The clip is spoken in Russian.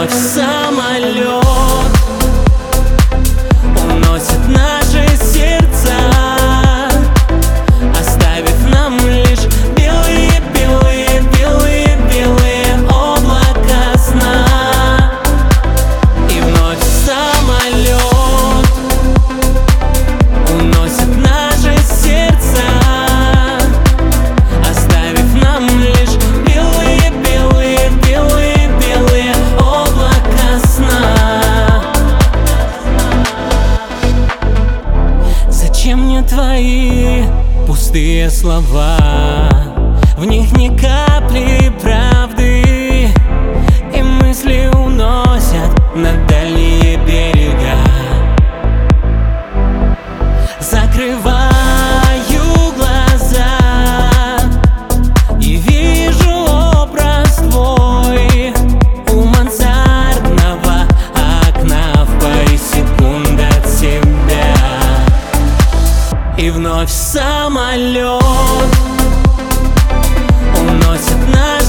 вновь самолет уносит наши сердца, оставив нам лишь белые, белые, белые, белые облака сна. И вновь самолет уносит наши сердца, оставив нам лишь белые, белые, белые, белые облака сна. Зачем мне твои пустые слова? В них ни капли правды, и мысли уносят на дальние берега. Закрываю глаза и вижу образ твой у мансардного окна в паре секунд от себя. И вновь самолет уносит нас